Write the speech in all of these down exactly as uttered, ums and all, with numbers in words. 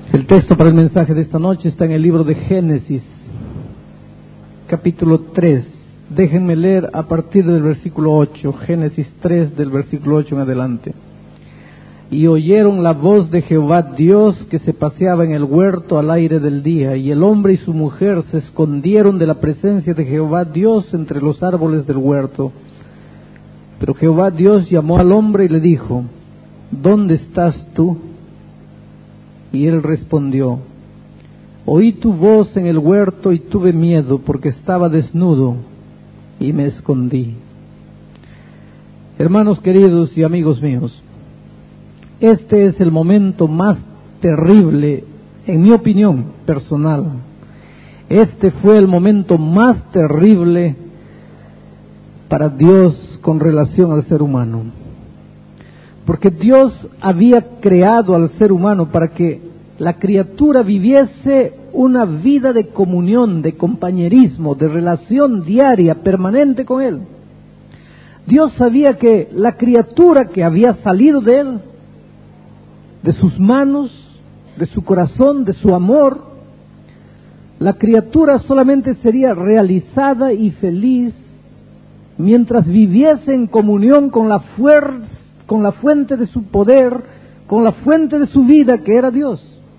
El texto para el mensaje de esta noche está en el libro de Génesis, capítulo tres. Déjenme leer a partir del versículo ocho, Génesis tres, del versículo ocho en adelante. Y oyeron la voz de Jehová Dios que se paseaba en el huerto al aire del día, y el hombre y su mujer se escondieron de la presencia de Jehová Dios entre los árboles del huerto. Pero Jehová Dios llamó al hombre y le dijo: ¿Dónde estás tú? Y él respondió: Oí tu voz en el huerto y tuve miedo porque estaba desnudo y me escondí. Hermanos queridos y amigos míos, este es el momento más terrible, en mi opinión personal. Este fue el momento más terrible para Dios con relación al ser humano. Porque Dios había creado al ser humano para que la criatura viviese una vida de comunión, de compañerismo, de relación diaria, permanente con Él. Dios sabía que la criatura que había salido de Él, de sus manos, de su corazón, de su amor, la criatura solamente sería realizada y feliz mientras viviese en comunión con la fuerza, con la fuente de su poder, con la fuente de su vida, que era Dios.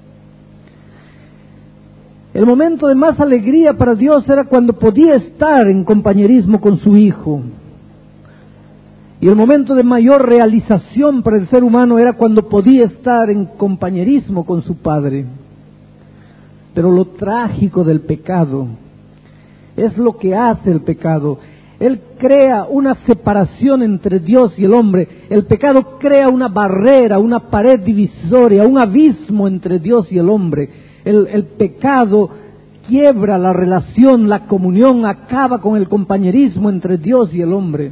El momento de más alegría para Dios era cuando podía estar en compañerismo con su Hijo. Y el momento de mayor realización para el ser humano era cuando podía estar en compañerismo con su Padre. Pero lo trágico del pecado es lo que hace el pecado. Él crea una separación entre Dios y el hombre. El pecado crea una barrera, una pared divisoria, un abismo entre Dios y el hombre. El, el pecado quiebra la relación, la comunión, acaba con el compañerismo entre Dios y el hombre.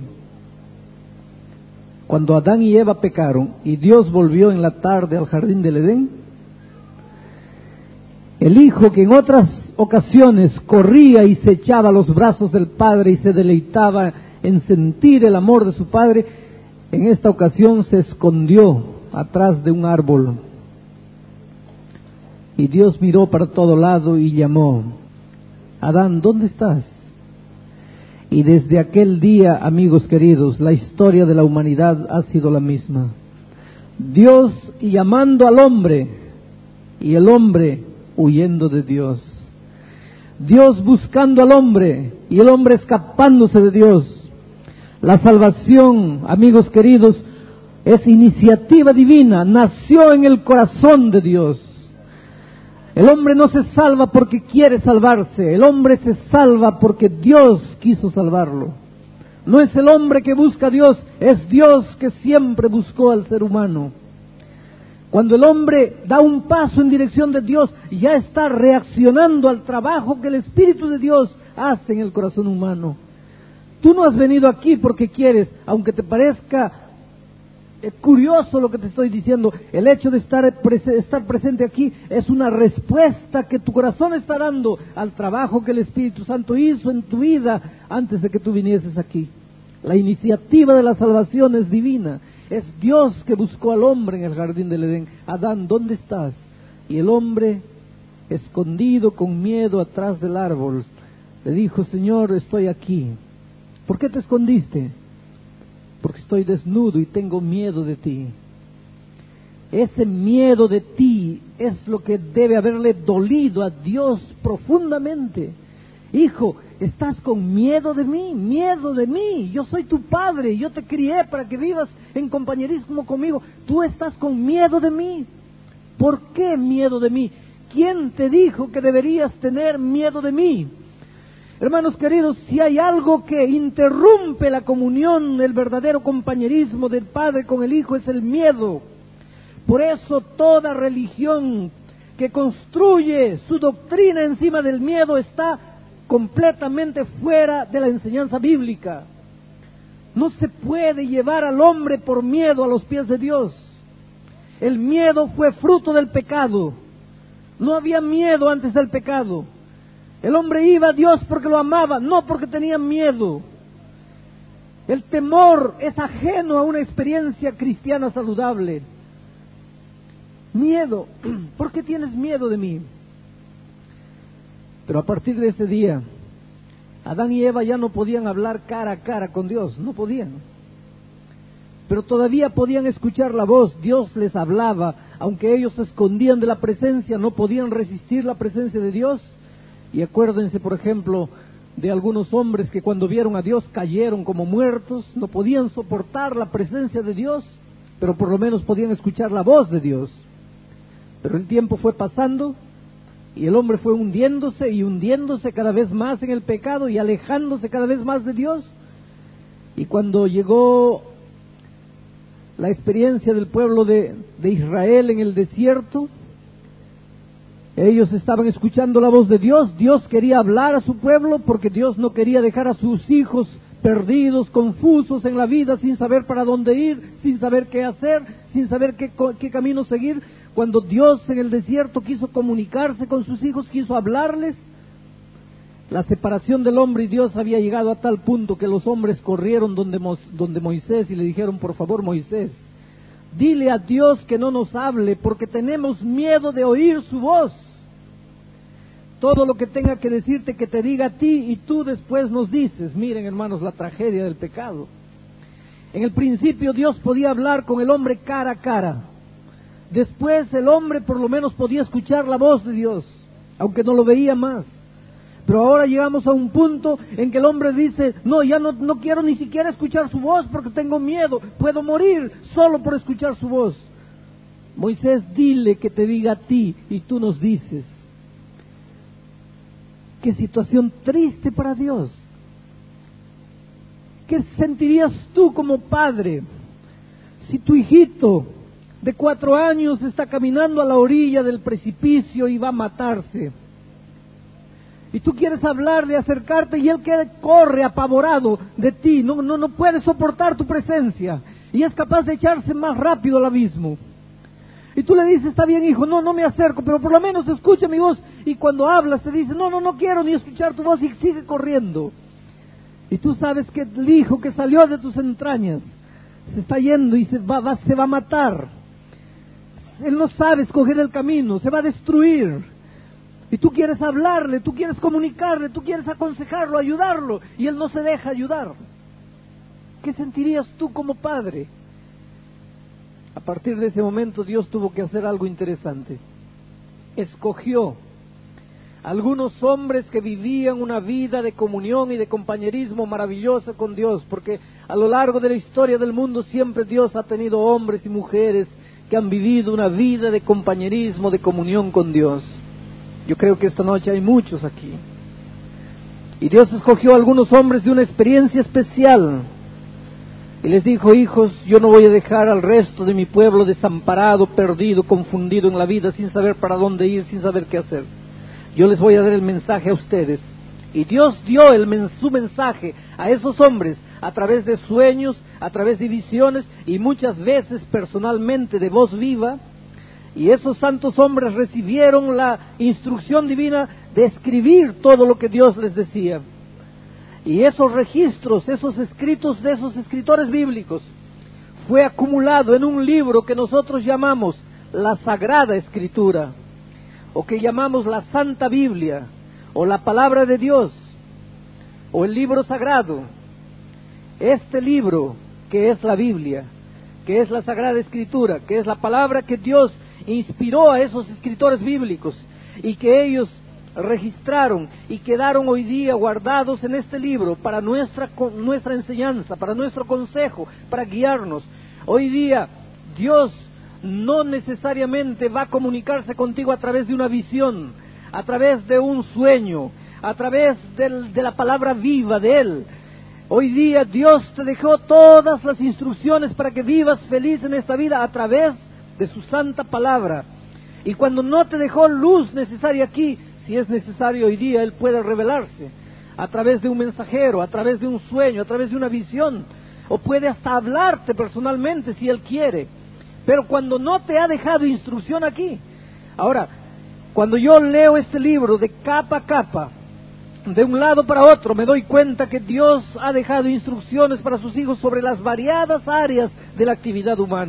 Cuando Adán y Eva pecaron y Dios volvió en la tarde al jardín del Edén, el hijo que en otras ocasiones corría y se echaba a los brazos del padre y se deleitaba en sentir el amor de su padre, en esta ocasión se escondió atrás de un árbol. Y Dios miró para todo lado y llamó: Adán, ¿dónde estás? Y desde aquel día, amigos queridos, la historia de la humanidad ha sido la misma. Dios llamando al hombre y el hombre huyendo de Dios. Dios buscando al hombre y el hombre escapándose de Dios. La salvación, amigos queridos, es iniciativa divina, nació en el corazón de Dios. El hombre no se salva porque quiere salvarse, el hombre se salva porque Dios quiso salvarlo. No es el hombre que busca a Dios, es Dios que siempre buscó al ser humano. Cuando el hombre da un paso en dirección de Dios, ya está reaccionando al trabajo que el Espíritu de Dios hace en el corazón humano. Tú no has venido aquí porque quieres, aunque te parezca curioso lo que te estoy diciendo. El hecho de estar, estar presente aquí es una respuesta que tu corazón está dando al trabajo que el Espíritu Santo hizo en tu vida antes de que tú vinieses aquí. La iniciativa de la salvación es divina. Es Dios que buscó al hombre en el jardín del Edén. Adán, ¿dónde estás? Y el hombre, escondido con miedo atrás del árbol, le dijo: Señor, estoy aquí. ¿Por qué te escondiste? Porque estoy desnudo y tengo miedo de ti. Ese miedo de ti es lo que debe haberle dolido a Dios profundamente. Hijo, estás con miedo de mí, miedo de mí. Yo soy tu padre, yo te crié para que vivas en compañerismo conmigo. Tú estás con miedo de mí. ¿Por qué miedo de mí? ¿Quién te dijo que deberías tener miedo de mí? Hermanos queridos, si hay algo que interrumpe la comunión, el verdadero compañerismo del Padre con el Hijo, es el miedo. Por eso toda religión que construye su doctrina encima del miedo está completamente fuera de la enseñanza bíblica. No se puede llevar al hombre por miedo a los pies de Dios. El miedo fue fruto del pecado. No había miedo antes del pecado. El hombre iba a Dios porque lo amaba, no porque tenía miedo. El temor es ajeno a una experiencia cristiana saludable. Miedo. ¿Por ¿Por qué tienes miedo de mí? Pero a partir de ese día, Adán y Eva ya no podían hablar cara a cara con Dios, no podían. Pero todavía podían escuchar la voz, Dios les hablaba, aunque ellos se escondían de la presencia, no podían resistir la presencia de Dios. Y acuérdense, por ejemplo, de algunos hombres que cuando vieron a Dios cayeron como muertos, no podían soportar la presencia de Dios, pero por lo menos podían escuchar la voz de Dios. Pero el tiempo fue pasando y el hombre fue hundiéndose y hundiéndose cada vez más en el pecado y alejándose cada vez más de Dios. Y cuando llegó la experiencia del pueblo de, de Israel en el desierto, ellos estaban escuchando la voz de Dios. Dios quería hablar a su pueblo porque Dios no quería dejar a sus hijos perdidos, confusos en la vida, sin saber para dónde ir, sin saber qué hacer, sin saber qué, qué camino seguir. Cuando Dios en el desierto quiso comunicarse con sus hijos, quiso hablarles, la separación del hombre y Dios había llegado a tal punto que los hombres corrieron donde, Mo, donde Moisés y le dijeron: por favor, Moisés, dile a Dios que no nos hable porque tenemos miedo de oír su voz. Todo lo que tenga que decirte, que te diga a ti y tú después nos dices. Miren, hermanos, la tragedia del pecado. En el principio Dios podía hablar con el hombre cara a cara. Después el hombre por lo menos podía escuchar la voz de Dios, aunque no lo veía más. Pero ahora llegamos a un punto en que el hombre dice: no, ya no, no quiero ni siquiera escuchar su voz porque tengo miedo, puedo morir solo por escuchar su voz. Moisés, dile que te diga a ti y tú nos dices. Qué situación triste para Dios. ¿Qué sentirías tú como padre si tu hijito de cuatro años está caminando a la orilla del precipicio y va a matarse? Y tú quieres hablarle, acercarte, y él que corre apavorado de ti, no, no, no puede soportar tu presencia, y es capaz de echarse más rápido al abismo. Y tú le dices: está bien, hijo, no, no me acerco, pero por lo menos escucha mi voz. Y cuando hablas te dice: no, no, no quiero ni escuchar tu voz, y sigue corriendo. Y tú sabes que el hijo que salió de tus entrañas se está yendo y se va, va, se va a matar. Él no sabe escoger el camino, se va a destruir. Y tú quieres hablarle, tú quieres comunicarle, tú quieres aconsejarlo, ayudarlo, y él no se deja ayudar. ¿Qué sentirías tú como padre? A partir de ese momento Dios tuvo que hacer algo interesante. Escogió algunos hombres que vivían una vida de comunión y de compañerismo maravillosa con Dios, porque a lo largo de la historia del mundo siempre Dios ha tenido hombres y mujeres que han vivido una vida de compañerismo, de comunión con Dios. Yo creo que esta noche hay muchos aquí. Y Dios escogió a algunos hombres de una experiencia especial. Y les dijo: hijos, yo no voy a dejar al resto de mi pueblo desamparado, perdido, confundido en la vida, sin saber para dónde ir, sin saber qué hacer. Yo les voy a dar el mensaje a ustedes. Y Dios dio el, su mensaje a esos hombres a través de sueños, a través de visiones y muchas veces personalmente de voz viva. Y esos santos hombres recibieron la instrucción divina de escribir todo lo que Dios les decía. Y esos registros, esos escritos de esos escritores bíblicos, fue acumulado en un libro que nosotros llamamos la Sagrada Escritura, o que llamamos la Santa Biblia, o la Palabra de Dios, o el libro sagrado. Este libro, que es la Biblia, que es la Sagrada Escritura, que es la palabra que Dios inspiró a esos escritores bíblicos, y que ellos registraron y quedaron hoy día guardados en este libro para nuestra, nuestra enseñanza, para nuestro consejo, para guiarnos. Hoy día Dios no necesariamente va a comunicarse contigo a través de una visión, a través de un sueño, a través del, de la palabra viva de Él. Hoy día Dios te dejó todas las instrucciones para que vivas feliz en esta vida a través de su santa palabra. Y cuando no te dejó luz necesaria aquí, si es necesario hoy día, Él puede revelarse a través de un mensajero, a través de un sueño, a través de una visión, o puede hasta hablarte personalmente si Él quiere. Pero cuando no te ha dejado instrucción aquí. Ahora, cuando yo leo este libro de capa a capa, de un lado para otro, me doy cuenta que Dios ha dejado instrucciones para sus hijos sobre las variadas áreas de la actividad humana,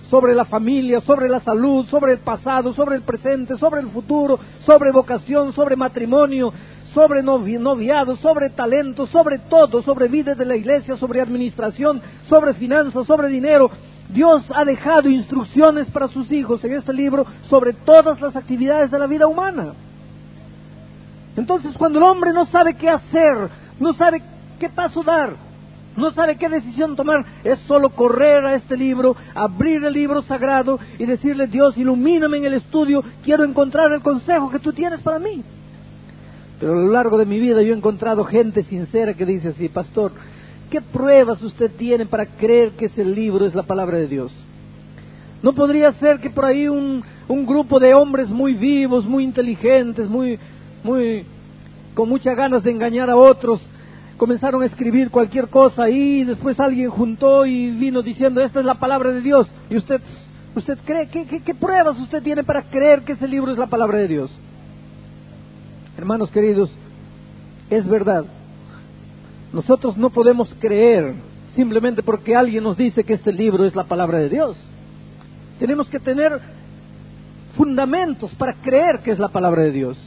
sobre la familia, sobre la salud, sobre el pasado, sobre el presente, sobre el futuro, sobre vocación, sobre matrimonio, sobre novi noviado, sobre talento, sobre todo, sobre vida de la iglesia, sobre administración, sobre finanzas, sobre dinero. Dios ha dejado instrucciones para sus hijos en este libro sobre todas las actividades de la vida humana. Entonces, cuando el hombre no sabe qué hacer, no sabe qué paso dar, no sabe qué decisión tomar, es solo correr a este libro, abrir el libro sagrado y decirle: Dios, ilumíname en el estudio, quiero encontrar el consejo que tú tienes para mí. Pero a lo largo de mi vida yo he encontrado gente sincera que dice así: pastor, ¿qué pruebas usted tiene para creer que ese libro es la palabra de Dios? ¿No podría ser que por ahí un, un grupo de hombres muy vivos, muy inteligentes, muy, muy, con muchas ganas de engañar a otros, comenzaron a escribir cualquier cosa ahí, y después alguien juntó y vino diciendo: esta es la palabra de Dios? ¿Y usted, usted cree? ¿Qué, qué, qué pruebas usted tiene para creer que ese libro es la palabra de Dios? Hermanos queridos, es verdad. Nosotros no podemos creer simplemente porque alguien nos dice que este libro es la palabra de Dios. Tenemos que tener fundamentos para creer que es la palabra de Dios.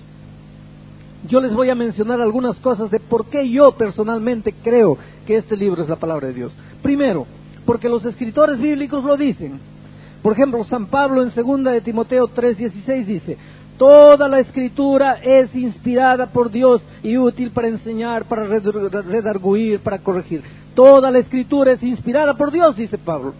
Yo les voy a mencionar algunas cosas de por qué yo personalmente creo que este libro es la palabra de Dios. Primero, porque los escritores bíblicos lo dicen. Por ejemplo, San Pablo en segunda de Timoteo tres dieciséis dice: toda la escritura es inspirada por Dios y útil para enseñar, para redarguir, para corregir. Toda la escritura es inspirada por Dios, dice Pablo.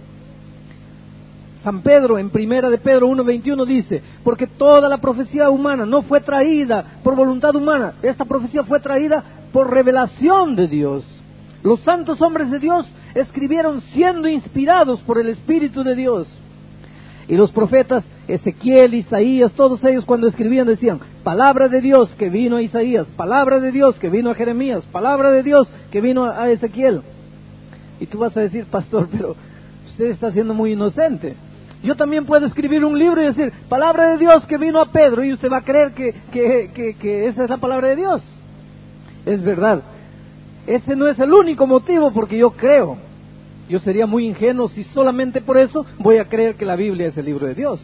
San Pedro en primera de Pedro uno veintiuno dice: porque toda la profecía humana no fue traída por voluntad humana, esta profecía fue traída por revelación de Dios. Los santos hombres de Dios escribieron siendo inspirados por el Espíritu de Dios. Y los profetas Ezequiel, Isaías, todos ellos cuando escribían decían: palabra de Dios que vino a Isaías, palabra de Dios que vino a Jeremías, palabra de Dios que vino a Ezequiel. Y tú vas a decir: pastor, pero usted está siendo muy inocente. Yo también puedo escribir un libro y decir: palabra de Dios que vino a Pedro, y usted va a creer que, que, que, que esa es la palabra de Dios. Es verdad. Ese no es el único motivo porque yo creo. Yo sería muy ingenuo si solamente por eso voy a creer que la Biblia es el libro de Dios.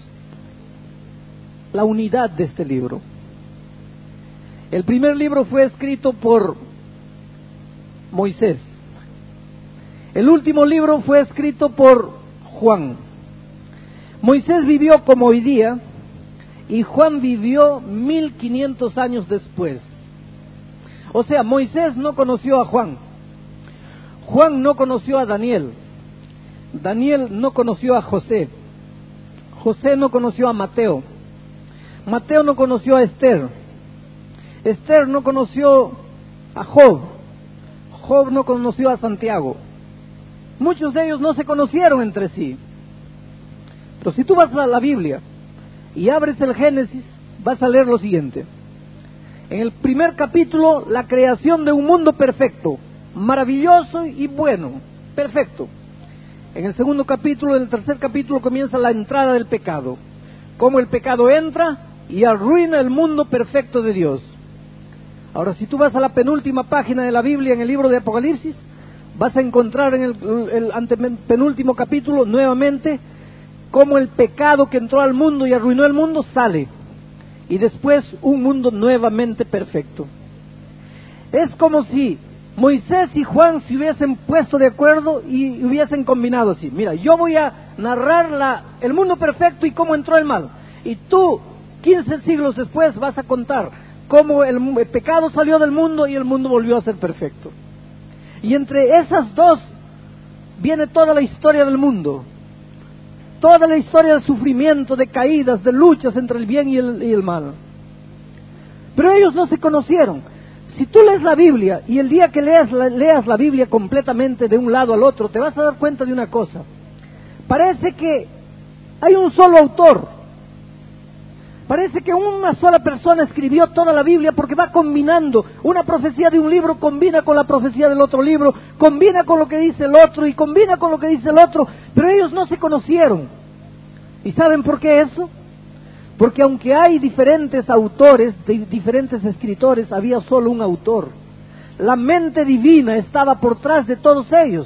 La unidad de este libro. El primer libro fue escrito por Moisés. El último libro fue escrito por Juan. Moisés vivió como hoy día y Juan vivió mil quinientos años después. O sea, Moisés no conoció a Juan. Juan no conoció a Daniel. Daniel no conoció a José. José no conoció a Mateo. Mateo no conoció a Esther. Esther no conoció a Job. Job no conoció a Santiago. Muchos de ellos no se conocieron entre sí. Pero si tú vas a la Biblia y abres el Génesis, vas a leer lo siguiente. En el primer capítulo, la creación de un mundo perfecto, maravilloso y bueno, perfecto. En el segundo capítulo, en el tercer capítulo, comienza la entrada del pecado. Cómo el pecado entra y arruina el mundo perfecto de Dios. Ahora, si tú vas a la penúltima página de la Biblia, en el libro de Apocalipsis, vas a encontrar en el, el antepenúltimo capítulo, nuevamente, cómo el pecado que entró al mundo y arruinó el mundo sale. Y después, un mundo nuevamente perfecto. Es como si Moisés y Juan se hubiesen puesto de acuerdo y hubiesen combinado así. Mira, yo voy a narrar la, el mundo perfecto y cómo entró el mal. Y tú, quince siglos después, vas a contar cómo el, el pecado salió del mundo y el mundo volvió a ser perfecto. Y entre esas dos viene toda la historia del mundo. Toda la historia de sufrimiento, de caídas, de luchas entre el bien y el, y el mal. Pero ellos no se conocieron. Si tú lees la Biblia y el día que leas la, leas la Biblia completamente de un lado al otro, te vas a dar cuenta de una cosa. Parece que hay un solo autor. Parece que una sola persona escribió toda la Biblia porque va combinando. Una profecía de un libro combina con la profecía del otro libro, combina con lo que dice el otro y combina con lo que dice el otro. Pero ellos no se conocieron. ¿Y saben por qué eso? Porque aunque hay diferentes autores, de diferentes escritores, había solo un autor. La mente divina estaba por detrás de todos ellos.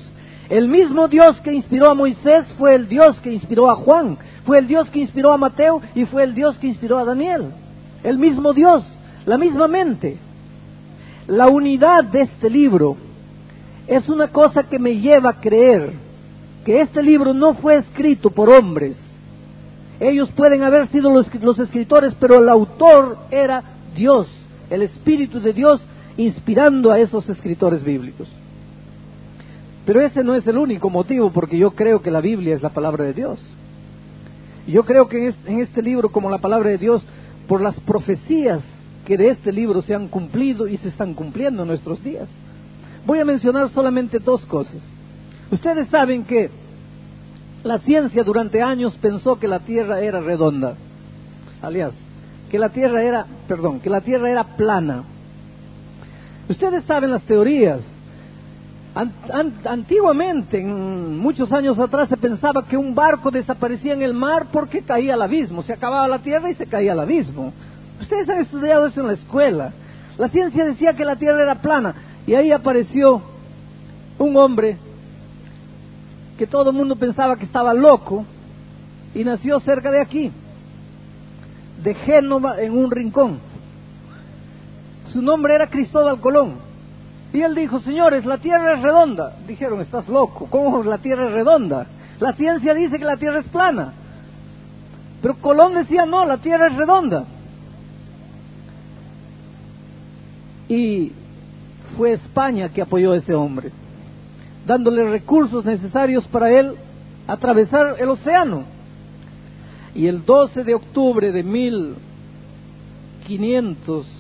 El mismo Dios que inspiró a Moisés fue el Dios que inspiró a Juan, fue el Dios que inspiró a Mateo y fue el Dios que inspiró a Daniel. El mismo Dios, la misma mente. La unidad de este libro es una cosa que me lleva a creer que este libro no fue escrito por hombres. Ellos pueden haber sido los, los escritores, pero el autor era Dios, el Espíritu de Dios inspirando a esos escritores bíblicos. Pero ese no es el único motivo, porque yo creo que la Biblia es la palabra de Dios. Yo creo que en este libro, como la palabra de Dios, por las profecías que de este libro se han cumplido y se están cumpliendo en nuestros días. Voy a mencionar solamente dos cosas. Ustedes saben que la ciencia durante años pensó que la Tierra era redonda, alias, que la Tierra era, perdón, que la Tierra era plana. Ustedes saben las teorías. Antiguamente, en muchos años atrás, se pensaba que un barco desaparecía en el mar porque caía al abismo. Se acababa la tierra y se caía al abismo. Ustedes han estudiado eso en la escuela. La ciencia decía que la tierra era plana. Y ahí apareció un hombre que todo el mundo pensaba que estaba loco y nació cerca de aquí, de Génova, en un rincón. Su nombre era Cristóbal Colón. Y él dijo: señores, la tierra es redonda. Dijeron: estás loco, ¿cómo la tierra es redonda? La ciencia dice que la tierra es plana. Pero Colón decía: no, la tierra es redonda. Y fue España que apoyó a ese hombre, dándole recursos necesarios para él atravesar el océano. Y el doce de octubre de mil quinientos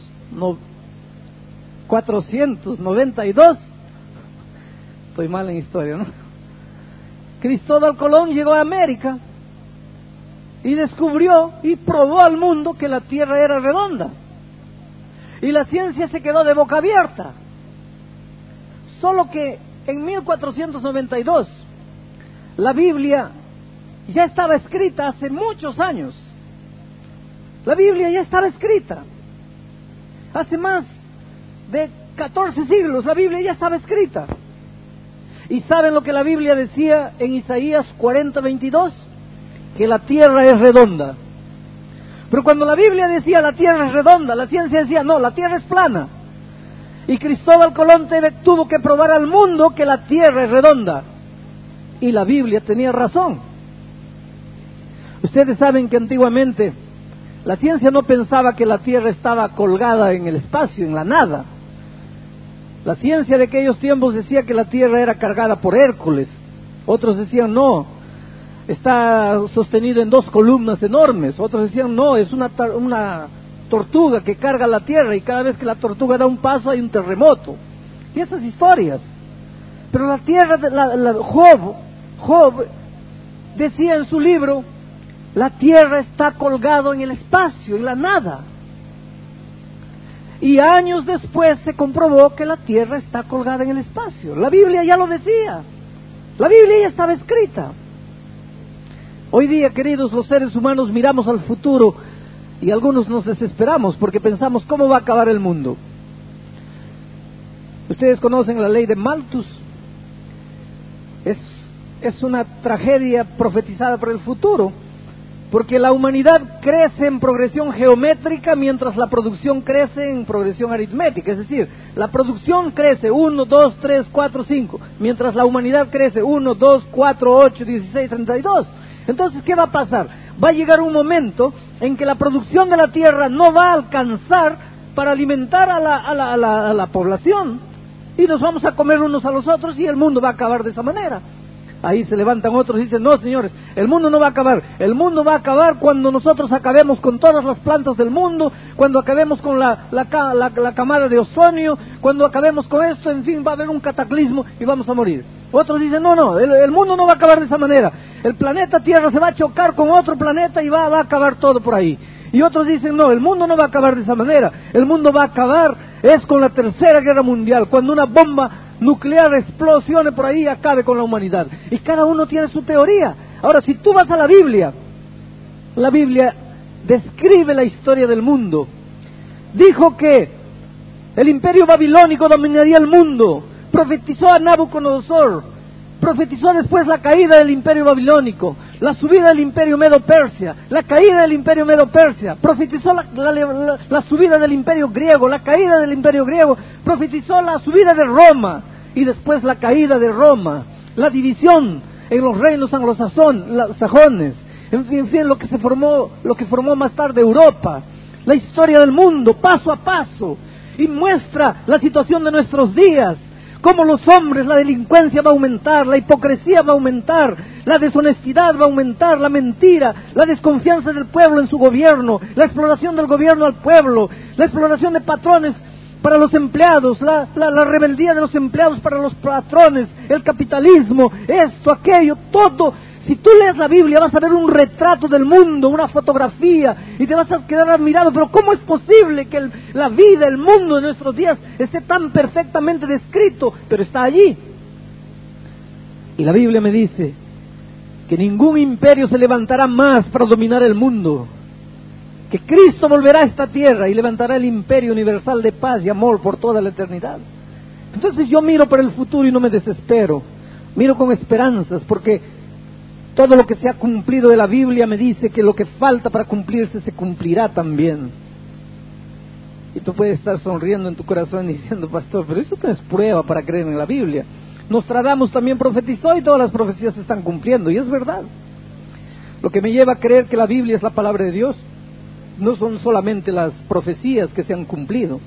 cuatrocientos noventa y dos, estoy mal en historia, ¿no? Cristóbal Colón llegó a América y descubrió y probó al mundo que la tierra era redonda. Y la ciencia se quedó de boca abierta. Solo que en mil cuatrocientos noventa y dos, la Biblia ya estaba escrita hace muchos años. La Biblia ya estaba escrita. Hace más de catorce siglos la Biblia ya estaba escrita. ¿Y saben lo que la Biblia decía en Isaías cuarenta veintidós? Que la tierra es redonda. Pero cuando la Biblia decía la tierra es redonda, la ciencia decía no, la tierra es plana. Y Cristóbal Colón tuvo que probar al mundo que la tierra es redonda. Y la Biblia tenía razón. Ustedes saben que antiguamente la ciencia no pensaba que la tierra estaba colgada en el espacio, en la nada. La ciencia de aquellos tiempos decía que la tierra era cargada por Hércules. Otros decían no, está sostenido en dos columnas enormes. Otros decían no, es una, una tortuga que carga la tierra y cada vez que la tortuga da un paso hay un terremoto. Y esas historias. Pero la tierra, la, la, Job, Job decía en su libro: la tierra está colgado en el espacio, en la nada. Y años después se comprobó que la tierra está colgada en el espacio. La Biblia ya lo decía. La Biblia ya estaba escrita. Hoy día, queridos, los seres humanos miramos al futuro y algunos nos desesperamos porque pensamos cómo va a acabar el mundo. Ustedes conocen la ley de Malthus. Es, es una tragedia profetizada por el futuro. Porque la humanidad crece en progresión geométrica mientras la producción crece en progresión aritmética. Es decir, la producción crece uno, dos, tres, cuatro, cinco, mientras la humanidad crece uno, dos, cuatro, ocho, dieciséis, treinta y dos. Entonces, ¿qué va a pasar? Va a llegar un momento en que la producción de la tierra no va a alcanzar para alimentar a la, a la, a la, a la población. Y nos vamos a comer unos a los otros y el mundo va a acabar de esa manera. Ahí se levantan otros y dicen: no, señores, el mundo no va a acabar. El mundo va a acabar cuando nosotros acabemos con todas las plantas del mundo, cuando acabemos con la, la, la, la camada de ozono, cuando acabemos con esto, en fin, va a haber un cataclismo y vamos a morir. Otros dicen: no, no, el, el mundo no va a acabar de esa manera. El planeta Tierra se va a chocar con otro planeta y va, va a acabar todo por ahí. Y otros dicen: no, el mundo no va a acabar de esa manera. El mundo va a acabar es con la Tercera Guerra Mundial, cuando una bomba nuclear explosione por ahí y acabe con la humanidad. Y cada uno tiene su teoría. Ahora, si tú vas a la Biblia, la Biblia describe la historia del mundo. Dijo que el imperio babilónico dominaría el mundo. Profetizó a Nabucodonosor Profetizó después la caída del imperio babilónico, la subida del imperio Medo-Persia, la caída del imperio Medo-Persia. Profetizó la, la, la, la subida del imperio griego, la caída del imperio griego. Profetizó la subida de Roma y después la caída de Roma, la división en los reinos anglosajones, en fin, en fin, lo que se formó, lo que formó más tarde Europa, la historia del mundo, paso a paso, y muestra la situación de nuestros días. Cómo los hombres, la delincuencia va a aumentar, la hipocresía va a aumentar, la deshonestidad va a aumentar, la mentira, la desconfianza del pueblo en su gobierno, la exploración del gobierno al pueblo, la exploración de patrones para los empleados, la, la, la rebeldía de los empleados para los patrones, el capitalismo, esto, aquello, todo. Si tú lees la Biblia vas a ver un retrato del mundo, una fotografía, y te vas a quedar admirado. Pero ¿cómo es posible que el, la vida, el mundo de nuestros días esté tan perfectamente descrito? Pero está allí. Y la Biblia me dice que ningún imperio se levantará más para dominar el mundo, que Cristo volverá a esta tierra y levantará el imperio universal de paz y amor por toda la eternidad. Entonces yo miro para el futuro y no me desespero, miro con esperanzas, porque todo lo que se ha cumplido de la Biblia me dice que lo que falta para cumplirse se cumplirá también. Y tú puedes estar sonriendo en tu corazón y diciendo, pastor, pero eso no es prueba para creer en la Biblia. Nostradamus también profetizó y todas las profecías se están cumpliendo, y es verdad. Lo que me lleva a creer que la Biblia es la palabra de Dios no son solamente las profecías que se han cumplido.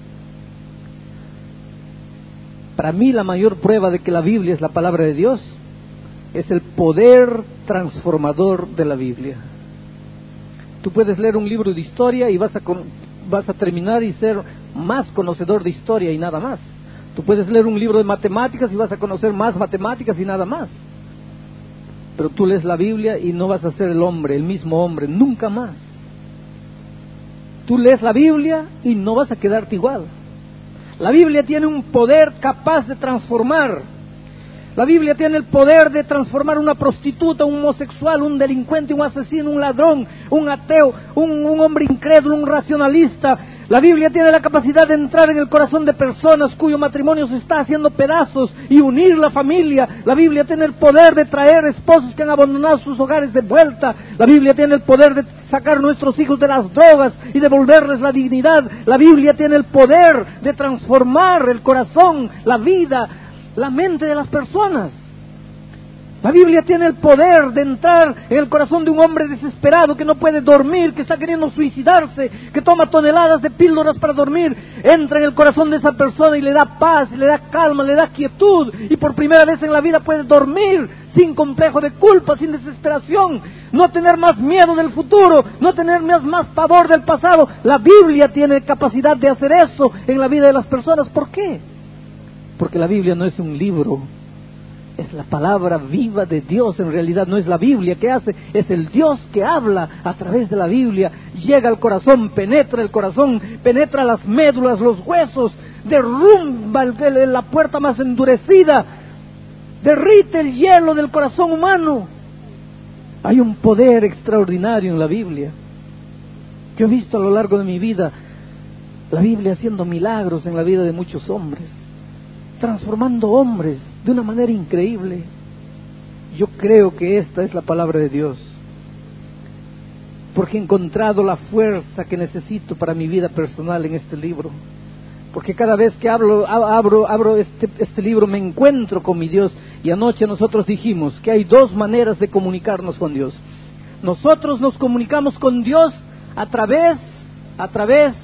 Para mí la mayor prueba de que la Biblia es la palabra de Dios es el poder transformador de la Biblia. Tú puedes leer un libro de historia y vas a, vas a terminar y ser más conocedor de historia y nada más. Tú puedes leer un libro de matemáticas y vas a conocer más matemáticas y nada más. Pero tú lees la Biblia y no vas a ser el hombre, el mismo hombre, nunca más. Tú lees la Biblia y no vas a quedarte igual. La Biblia tiene un poder capaz de transformar. La Biblia tiene el poder de transformar una prostituta, un homosexual, un delincuente, un asesino, un ladrón, un ateo, un, un hombre incrédulo, un racionalista. La Biblia tiene la capacidad de entrar en el corazón de personas cuyo matrimonio se está haciendo pedazos y unir la familia. La Biblia tiene el poder de traer esposos que han abandonado sus hogares de vuelta. La Biblia tiene el poder de sacar a nuestros hijos de las drogas y devolverles la dignidad. La Biblia tiene el poder de transformar el corazón, la vida, la mente de las personas. La Biblia tiene el poder de entrar en el corazón de un hombre desesperado que no puede dormir, que está queriendo suicidarse, que toma toneladas de píldoras para dormir. Entra en el corazón de esa persona y le da paz, le da calma, le da quietud, y por primera vez en la vida puede dormir sin complejo de culpa, sin desesperación, no tener más miedo del futuro, no tener más, más pavor del pasado. La Biblia tiene capacidad de hacer eso en la vida de las personas. ¿Por qué? Porque la Biblia no es un libro, es la palabra viva de Dios. En realidad no es la Biblia que hace, es el Dios que habla a través de la Biblia. Llega al corazón, penetra el corazón, penetra las médulas, los huesos, derrumba el, el, la puerta más endurecida, derrite el hielo del corazón humano. Hay un poder extraordinario en la Biblia. Yo he visto a lo largo de mi vida la Biblia haciendo milagros en la vida de muchos hombres, transformando hombres de una manera increíble. Yo creo que esta es la palabra de Dios, porque he encontrado la fuerza que necesito para mi vida personal en este libro. Porque cada vez que hablo, abro, abro este, este libro me encuentro con mi Dios. Y anoche nosotros dijimos que hay dos maneras de comunicarnos con Dios. Nosotros nos comunicamos con Dios a través, a través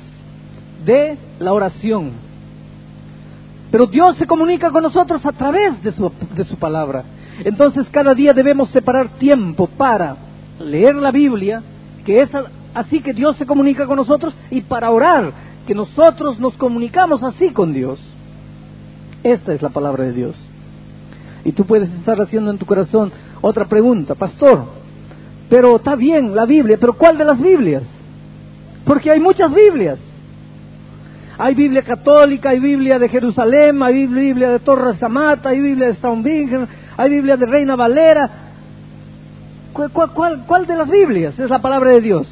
de la oración. Pero Dios se comunica con nosotros a través de su, de su palabra. Entonces cada día debemos separar tiempo para leer la Biblia, que es así que Dios se comunica con nosotros, y para orar, que nosotros nos comunicamos así con Dios. Esta es la palabra de Dios. Y tú puedes estar haciendo en tu corazón otra pregunta: pastor, pero está bien la Biblia, pero ¿cuál de las Biblias? Porque hay muchas Biblias. Hay Biblia católica, hay Biblia de Jerusalén, hay Biblia de Torres Samata, hay Biblia de Staunbingen, hay Biblia de Reina Valera. ¿Cuál, cuál, ¿Cuál de las Biblias es la palabra de Dios?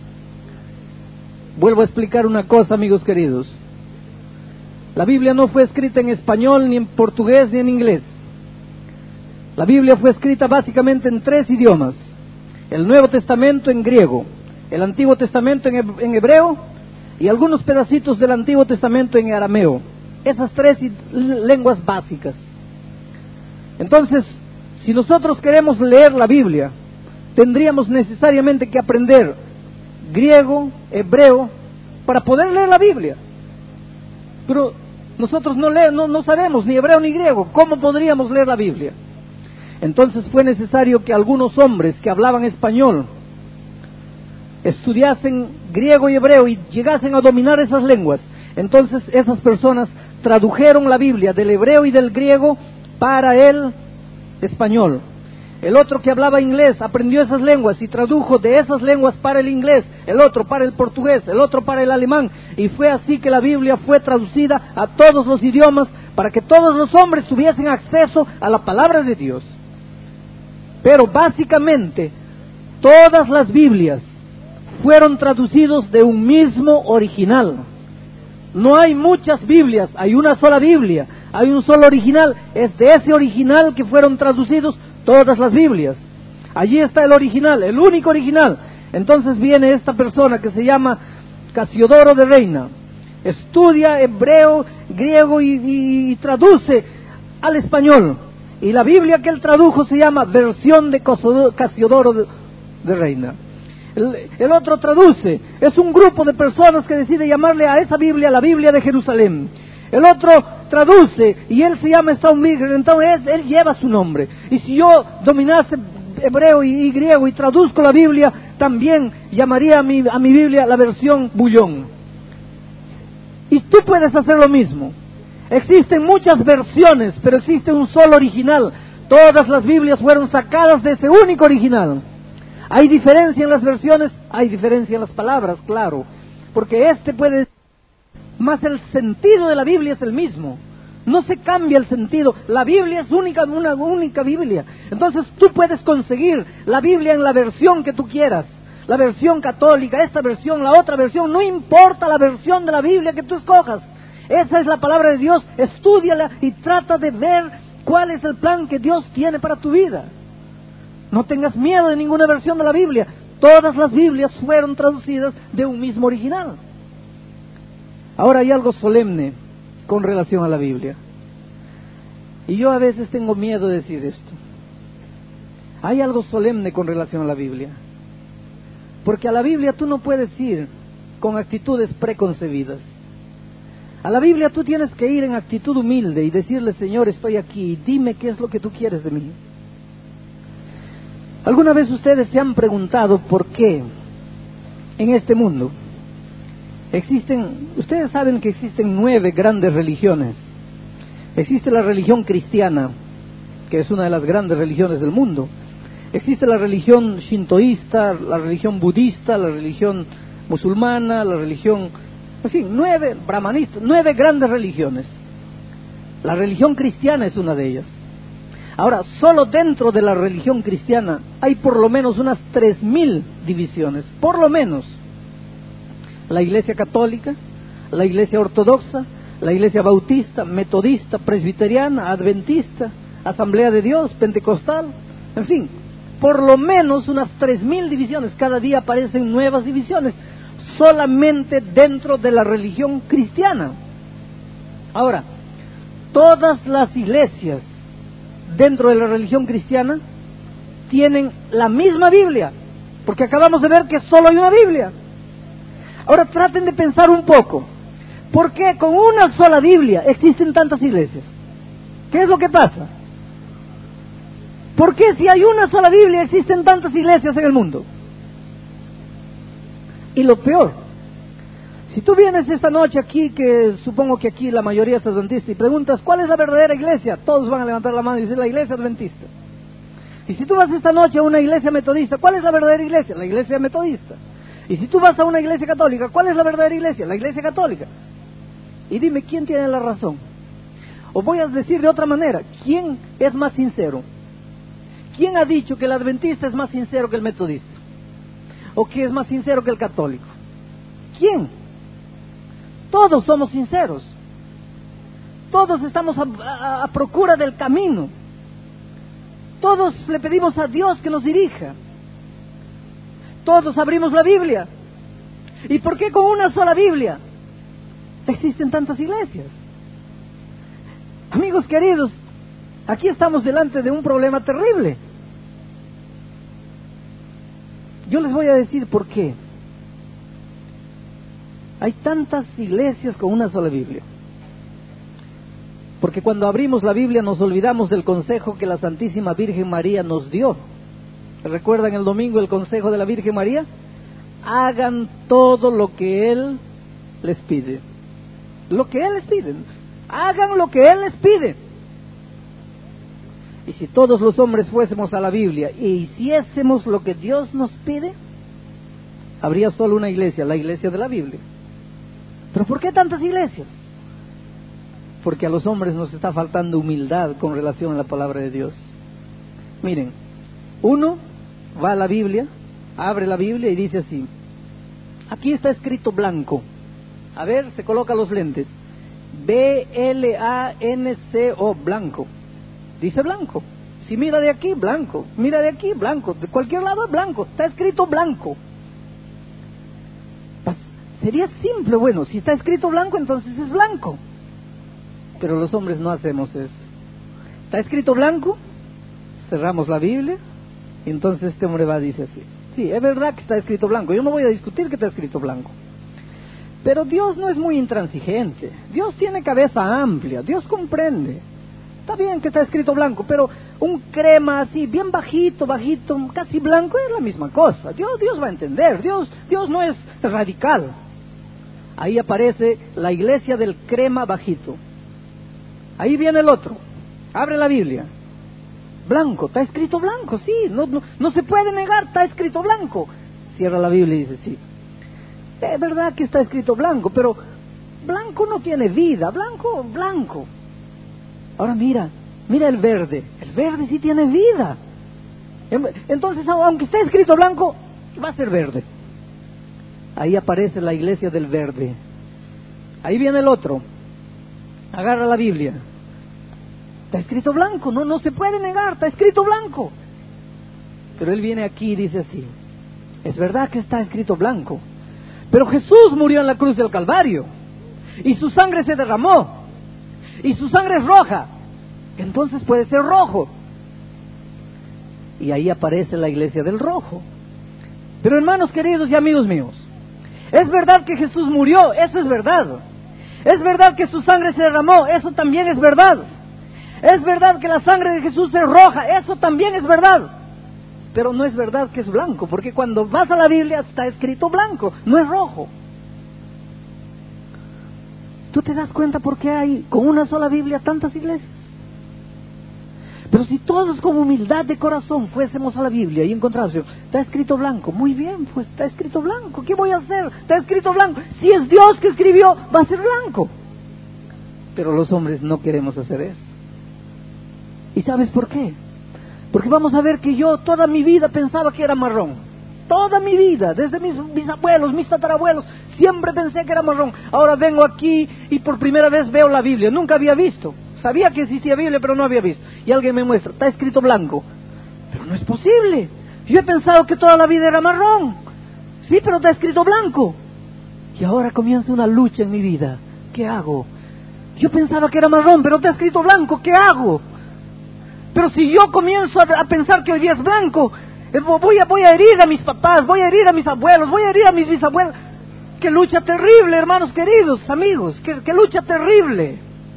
Vuelvo a explicar una cosa, amigos queridos. La Biblia no fue escrita en español, ni en portugués, ni en inglés. La Biblia fue escrita básicamente en tres idiomas: el Nuevo Testamento en griego, el Antiguo Testamento en hebreo y algunos pedacitos del Antiguo Testamento en arameo. Esas tres lenguas básicas. Entonces, si nosotros queremos leer la Biblia, tendríamos necesariamente que aprender griego, hebreo, para poder leer la Biblia. Pero nosotros no, le, no, no sabemos ni hebreo ni griego. ¿Cómo podríamos leer la Biblia? Entonces fue necesario que algunos hombres que hablaban español estudiasen griego y hebreo y llegasen a dominar esas lenguas. Entonces esas personas tradujeron la Biblia del hebreo y del griego para el español. El otro que hablaba inglés aprendió esas lenguas y tradujo de esas lenguas para el inglés, el otro para el portugués, el otro para el alemán, y fue así que la Biblia fue traducida a todos los idiomas para que todos los hombres tuviesen acceso a la palabra de Dios. Pero básicamente todas las Biblias fueron traducidos de un mismo original. No hay muchas Biblias, hay una sola Biblia, hay un solo original. Es de ese original que fueron traducidos todas las Biblias. Allí está el original, el único original. Entonces viene esta persona que se llama Casiodoro de Reina, estudia hebreo, griego y, y, y traduce al español. Y la Biblia que él tradujo se llama Versión de Casiodoro de, de Reina. El, el otro traduce, es un grupo de personas que decide llamarle a esa Biblia la Biblia de Jerusalén. El otro traduce y él se llama Staumigrer, entonces él, él lleva su nombre. Y si yo dominase hebreo y, y griego y traduzco la Biblia, también llamaría a mi, a mi Biblia la versión Bullón. Y tú puedes hacer lo mismo. Existen muchas versiones, pero existe un solo original. Todas las Biblias fueron sacadas de ese único original. Hay diferencia en las versiones, hay diferencia en las palabras, claro, porque este puede, más el sentido de la Biblia es el mismo. No se cambia el sentido. La Biblia es única, una única Biblia. Entonces tú puedes conseguir la Biblia en la versión que tú quieras. La versión católica, esta versión, la otra versión, no importa la versión de la Biblia que tú escojas. Esa es la palabra de Dios, estúdiala y trata de ver cuál es el plan que Dios tiene para tu vida. No tengas miedo de ninguna versión de la Biblia. Todas las Biblias fueron traducidas de un mismo original. Ahora hay algo solemne con relación a la Biblia. Y yo a veces tengo miedo de decir esto. Hay algo solemne con relación a la Biblia. Porque a la Biblia tú no puedes ir con actitudes preconcebidas. A la Biblia tú tienes que ir en actitud humilde y decirle: Señor, estoy aquí, dime qué es lo que tú quieres de mí. ¿Alguna vez ustedes se han preguntado por qué en este mundo existen, ustedes saben que existen nueve grandes religiones? Existe la religión cristiana, que es una de las grandes religiones del mundo. Existe la religión shintoísta, la religión budista, la religión musulmana, la religión, en fin, nueve brahmanistas, nueve grandes religiones. La religión cristiana es una de ellas. Ahora, solo dentro de la religión cristiana hay por lo menos unas tres mil divisiones, por lo menos. La Iglesia Católica, la Iglesia Ortodoxa, la Iglesia Bautista, Metodista, Presbiteriana, Adventista, Asamblea de Dios, Pentecostal, en fin, por lo menos unas tres mil divisiones. Cada día aparecen nuevas divisiones, solamente dentro de la religión cristiana. Ahora, todas las iglesias dentro de la religión cristiana tienen la misma Biblia, porque acabamos de ver que solo hay una Biblia. Ahora traten de pensar un poco, ¿por qué con una sola Biblia existen tantas iglesias? ¿Qué es lo que pasa? ¿Por qué si hay una sola Biblia existen tantas iglesias en el mundo? Y lo peor, si tú vienes esta noche aquí, que supongo que aquí la mayoría es adventista, y preguntas ¿cuál es la verdadera iglesia? Todos van a levantar la mano y decir la iglesia adventista. Y si tú vas esta noche a una iglesia metodista, ¿cuál es la verdadera iglesia? La iglesia metodista. Y si tú vas a una iglesia católica, ¿cuál es la verdadera iglesia? La iglesia católica. Y dime, ¿quién tiene la razón? O voy a decir de otra manera, ¿quién es más sincero? ¿Quién ha dicho que el adventista es más sincero que el metodista? ¿O que es más sincero que el católico? ¿Quién? Todos somos sinceros. Todos estamos a, a, a procura del camino. Todos le pedimos a Dios que nos dirija. Todos abrimos la Biblia. ¿Y por qué con una sola Biblia existen tantas iglesias? Amigos queridos, aquí estamos delante de un problema terrible. Yo les voy a decir por qué hay tantas iglesias con una sola Biblia. Porque cuando abrimos la Biblia nos olvidamos del consejo que la Santísima Virgen María nos dio. ¿Recuerdan el domingo el consejo de la Virgen María? Hagan todo lo que Él les pide. Lo que Él les pide. Hagan lo que Él les pide. Y si todos los hombres fuésemos a la Biblia e hiciésemos lo que Dios nos pide, habría solo una iglesia, la iglesia de la Biblia. ¿Pero por qué tantas iglesias? Porque a los hombres nos está faltando humildad con relación a la palabra de Dios. Miren, uno va a la Biblia, abre la Biblia y dice así: aquí está escrito blanco. A ver, se coloca los lentes. B L A N C O, blanco. Dice blanco. Si mira de aquí, blanco. Mira de aquí, blanco. De cualquier lado, blanco. Está escrito blanco. Sería simple, bueno, si está escrito blanco, entonces es blanco. Pero los hombres no hacemos eso. Está escrito blanco, cerramos la Biblia, y entonces este hombre va y dice así: sí, es verdad que está escrito blanco, yo no voy a discutir que está escrito blanco. Pero Dios no es muy intransigente. Dios tiene cabeza amplia, Dios comprende. Está bien que está escrito blanco, pero un crema así, bien bajito, bajito, casi blanco, es la misma cosa. Dios, Dios va a entender, Dios, Dios no es radical. Ahí aparece la iglesia del crema bajito. Ahí viene el otro, abre la Biblia, blanco, está escrito blanco, sí, no, no, no se puede negar, está escrito blanco. Cierra la Biblia y dice: sí, es verdad que está escrito blanco, pero blanco no tiene vida, blanco, blanco. Ahora mira, mira el verde, el verde sí tiene vida. Entonces, aunque esté escrito blanco, va a ser verde. Ahí aparece la iglesia del verde. Ahí viene el otro, agarra la Biblia, está escrito blanco, no, no se puede negar, está escrito blanco. Pero él viene aquí y dice así: es verdad que está escrito blanco, pero Jesús murió en la cruz del Calvario, y su sangre se derramó, y su sangre es roja, entonces puede ser rojo. Y ahí aparece la iglesia del rojo. Pero hermanos queridos y amigos míos, es verdad que Jesús murió, eso es verdad. Es verdad que su sangre se derramó, eso también es verdad. Es verdad que la sangre de Jesús es roja, eso también es verdad. Pero no es verdad que es blanco, porque cuando vas a la Biblia está escrito blanco, no es rojo. ¿Tú te das cuenta por qué hay con una sola Biblia tantas iglesias? Pero si todos con humildad de corazón fuésemos a la Biblia y encontrásemos, está escrito blanco, muy bien, pues está escrito blanco, ¿qué voy a hacer? Está escrito blanco, si es Dios que escribió, va a ser blanco. Pero los hombres no queremos hacer eso. ¿Y sabes por qué? Porque vamos a ver que yo toda mi vida pensaba que era marrón. Toda mi vida, desde mis bisabuelos, mis tatarabuelos, siempre pensé que era marrón. Ahora vengo aquí y por primera vez veo la Biblia, nunca había visto. Sabía que existía Biblia, pero no había visto. Y alguien me muestra, está escrito blanco. Pero no es posible. Yo he pensado que toda la vida era marrón. Sí, pero está escrito blanco. Y ahora comienza una lucha en mi vida. ¿Qué hago? Yo pensaba que era marrón, pero está escrito blanco. ¿Qué hago? Pero si yo comienzo a, a pensar que hoy día es blanco, eh, voy, a, voy a herir a mis papás, voy a herir a mis abuelos, voy a herir a mis bisabuelos. ¡Qué lucha terrible, hermanos queridos, amigos! ¡Qué, qué lucha terrible!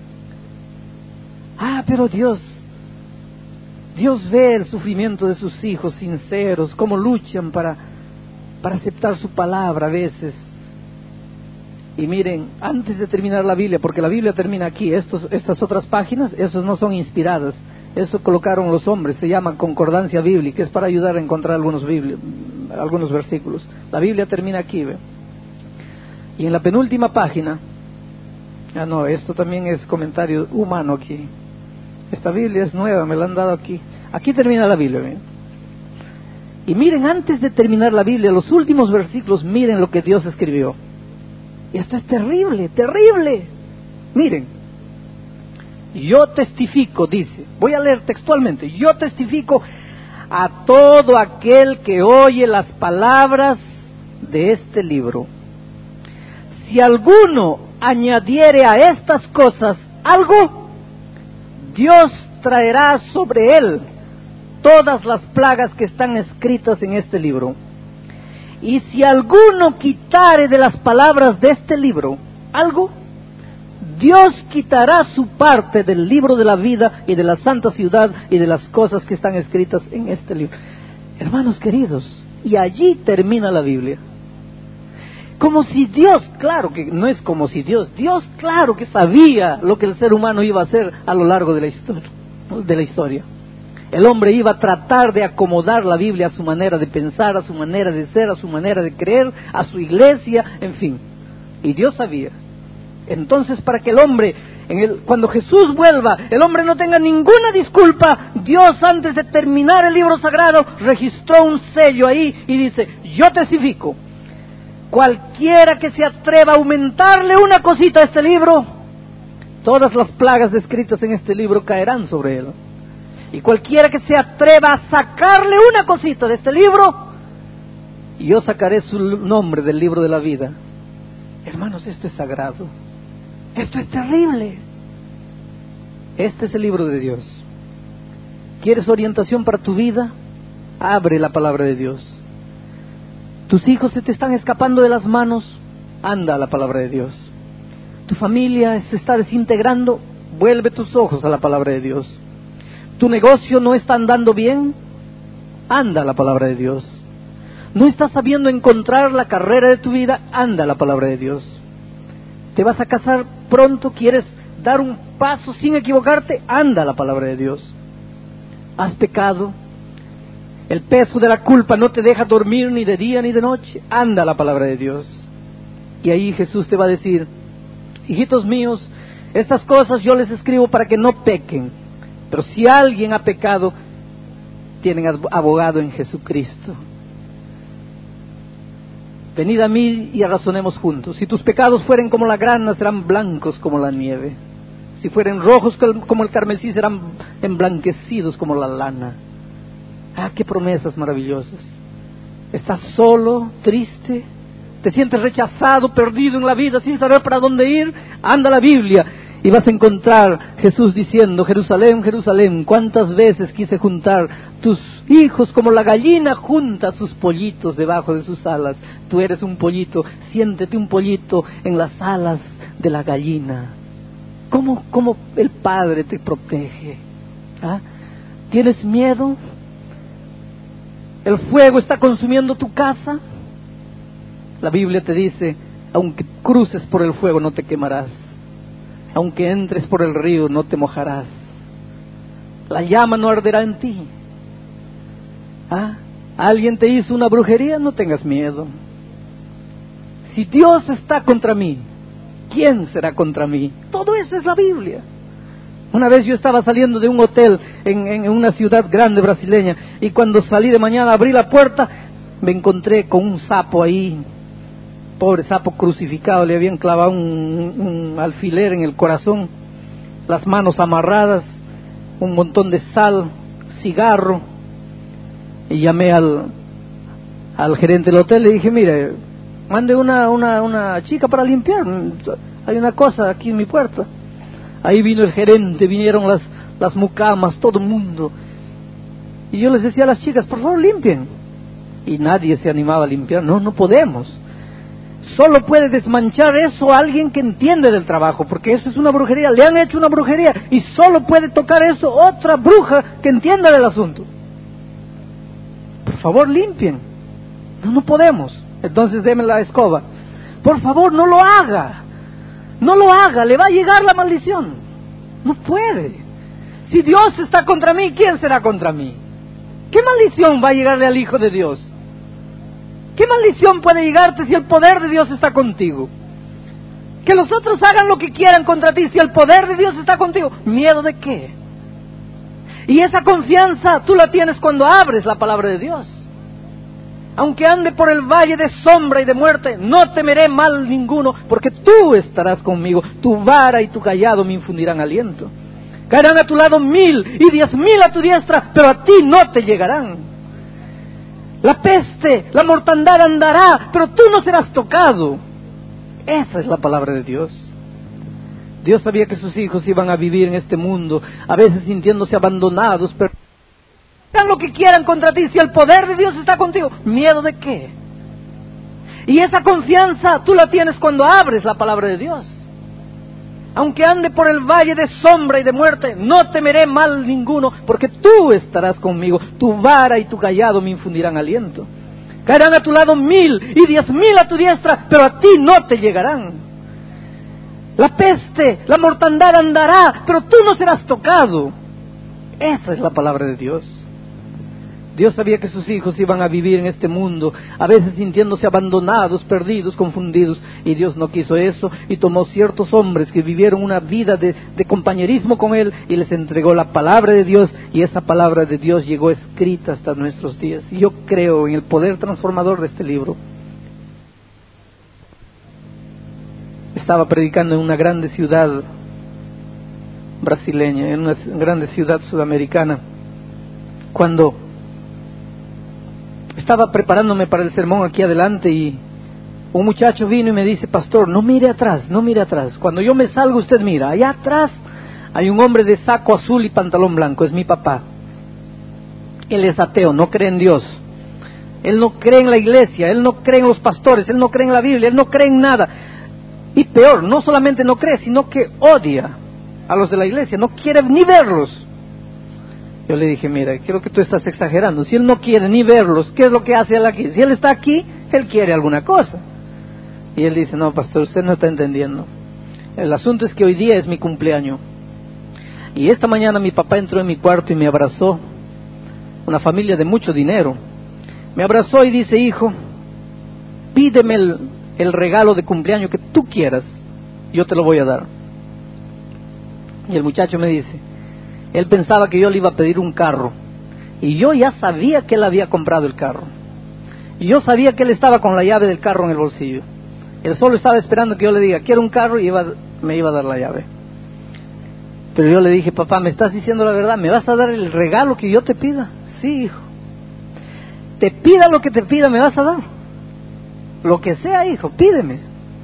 Ah, pero Dios, Dios ve el sufrimiento de sus hijos sinceros, cómo luchan para, para aceptar su palabra a veces. Y miren, antes de terminar la Biblia, porque la Biblia termina aquí, estos, estas otras páginas, esos no son inspiradas, eso colocaron los hombres, se llama concordancia bíblica, es para ayudar a encontrar algunos, bibli- algunos versículos. La Biblia termina aquí, ¿ve? Y en la penúltima página, ah no, esto también es comentario humano aquí. Esta Biblia es nueva, me la han dado aquí. Aquí termina la Biblia, ¿ven? Y miren, antes de terminar la Biblia, los últimos versículos, miren lo que Dios escribió. Y esto es terrible, terrible. Miren, yo testifico, dice, voy a leer textualmente, yo testifico a todo aquel que oye las palabras de este libro. Si alguno añadiere a estas cosas algo, Dios traerá sobre él todas las plagas que están escritas en este libro. Y si alguno quitare de las palabras de este libro algo, Dios quitará su parte del libro de la vida y de la santa ciudad y de las cosas que están escritas en este libro. Hermanos queridos, y allí termina la Biblia. Como si Dios, claro que no es como si Dios, Dios claro que sabía lo que el ser humano iba a hacer a lo largo de la historia, de la historia. El hombre iba a tratar de acomodar la Biblia a su manera de pensar, a su manera de ser, a su manera de creer, a su iglesia, en fin. Y Dios sabía. Entonces, para que el hombre, en el, cuando Jesús vuelva, el hombre no tenga ninguna disculpa, Dios, antes de terminar el libro sagrado, registró un sello ahí y dice, yo testifico, cualquiera que se atreva a aumentarle una cosita a este libro, todas las plagas descritas en este libro caerán sobre él. Y cualquiera que se atreva a sacarle una cosita de este libro, yo sacaré su nombre del libro de la vida. Hermanos, esto es sagrado. Esto es terrible. Este es el libro de Dios. ¿Quieres orientación para tu vida? Abre la palabra de Dios. Tus hijos se te están escapando de las manos, anda a la palabra de Dios. Tu familia se está desintegrando, vuelve tus ojos a la palabra de Dios. Tu negocio no está andando bien, anda a la palabra de Dios. No estás sabiendo encontrar la carrera de tu vida, anda a la palabra de Dios. Te vas a casar pronto, quieres dar un paso sin equivocarte, anda a la palabra de Dios. Has pecado, el peso de la culpa no te deja dormir ni de día ni de noche, anda a la palabra de Dios. Y ahí Jesús te va a decir, hijitos míos, estas cosas yo les escribo para que no pequen. Pero si alguien ha pecado, tienen abogado en Jesucristo. Venid a mí y razonemos juntos. Si tus pecados fueren como la grana, serán blancos como la nieve. Si fueren rojos como el carmesí, serán emblanquecidos como la lana. Ah, qué promesas maravillosas. Estás solo, triste, te sientes rechazado, perdido en la vida, sin saber para dónde ir, anda a la Biblia. Y vas a encontrar Jesús diciendo, Jerusalén, Jerusalén, cuántas veces quise juntar tus hijos como la gallina junta sus pollitos debajo de sus alas. Tú eres un pollito, siéntete un pollito en las alas de la gallina. ¿Cómo, cómo el Padre te protege? ¿Ah? ¿Tienes miedo? ¿El fuego está consumiendo tu casa? La Biblia te dice, aunque cruces por el fuego no te quemarás. Aunque entres por el río, no te mojarás. La llama no arderá en ti. ¿Ah? ¿Alguien te hizo una brujería? No tengas miedo. Si Dios está contra mí, ¿quién será contra mí? Todo eso es la Biblia. Una vez yo estaba saliendo de un hotel en, en una ciudad grande brasileña, y cuando salí de mañana, abrí la puerta, me encontré con un sapo ahí. Pobre sapo crucificado, le habían clavado un, un alfiler en el corazón, las manos amarradas, un montón de sal, cigarro. Y llamé al, al gerente del hotel, le dije, mire, mande una, una, una chica para limpiar, hay una cosa aquí en mi puerta. Ahí vino el gerente, vinieron las, las mucamas, todo el mundo. Y yo les decía a las chicas, por favor limpien. Y nadie se animaba a limpiar, no, no podemos. Solo puede desmanchar eso alguien que entiende del trabajo, porque eso es una brujería, le han hecho una brujería, y solo puede tocar eso otra bruja que entienda del asunto. Por favor limpien. No, no podemos. Entonces deme la escoba. Por favor, no lo haga. No lo haga, le va a llegar la maldición. No puede. Si Dios está contra mí, ¿quién será contra mí? ¿Qué maldición va a llegarle al Hijo de Dios? ¿Qué maldición puede llegarte si el poder de Dios está contigo? Que los otros hagan lo que quieran contra ti si el poder de Dios está contigo. ¿Miedo de qué? Y esa confianza tú la tienes cuando abres la palabra de Dios. Aunque ande por el valle de sombra y de muerte, no temeré mal ninguno, porque tú estarás conmigo. Tu vara y tu cayado me infundirán aliento. Caerán a tu lado mil y diez mil a tu diestra, pero a ti no te llegarán. La peste, la mortandad andará, pero tú no serás tocado. Esa es la palabra de Dios. Dios sabía que sus hijos iban a vivir en este mundo, a veces sintiéndose abandonados, pero hagan lo que quieran contra ti. Si el poder de Dios está contigo, ¿miedo de qué? Y esa confianza tú la tienes cuando abres la palabra de Dios. Aunque ande por el valle de sombra y de muerte, no temeré mal ninguno, porque tú estarás conmigo. Tu vara y tu cayado me infundirán aliento. Caerán a tu lado mil y diez mil a tu diestra, pero a ti no te llegarán. La peste, la mortandad andará, pero tú no serás tocado. Esa es la palabra de Dios. Dios sabía que sus hijos iban a vivir en este mundo, a veces sintiéndose abandonados, perdidos, confundidos, y Dios no quiso eso, y tomó ciertos hombres que vivieron una vida de, de compañerismo con Él, y les entregó la palabra de Dios, y esa palabra de Dios llegó escrita hasta nuestros días. Y yo creo en el poder transformador de este libro. Estaba predicando en una grande ciudad brasileña, en una grande ciudad sudamericana, cuando estaba preparándome para el sermón aquí adelante, y un muchacho vino y me dice: pastor, no mire atrás, no mire atrás. Cuando yo me salgo, usted mira, allá atrás hay un hombre de saco azul y pantalón blanco, es mi papá. Él es ateo, no cree en Dios. Él no cree en la iglesia, él no cree en los pastores, él no cree en la Biblia, él no cree en nada. Y peor, no solamente no cree, sino que odia a los de la iglesia, no quiere ni verlos. Yo le dije: mira, creo que tú estás exagerando. Si él no quiere ni verlos, ¿qué es lo que hace él aquí? Si él está aquí, él quiere alguna cosa. Y él dice: no, pastor, usted no está entendiendo. El asunto es que hoy día es mi cumpleaños. Y esta mañana mi papá entró en mi cuarto y me abrazó. Una familia de mucho dinero. Me abrazó y dice: hijo, pídeme el, el regalo de cumpleaños que tú quieras, yo te lo voy a dar. Y el muchacho me dice, él pensaba que yo le iba a pedir un carro, y yo ya sabía que él había comprado el carro, y yo sabía que él estaba con la llave del carro en el bolsillo. Él solo estaba esperando que yo le diga: quiero un carro, y iba, me iba a dar la llave. Pero yo le dije: papá, ¿me estás diciendo la verdad? ¿Me vas a dar el regalo que yo te pida? Sí, hijo. Te pida lo que te pida, me vas a dar. Lo que sea, hijo, pídeme.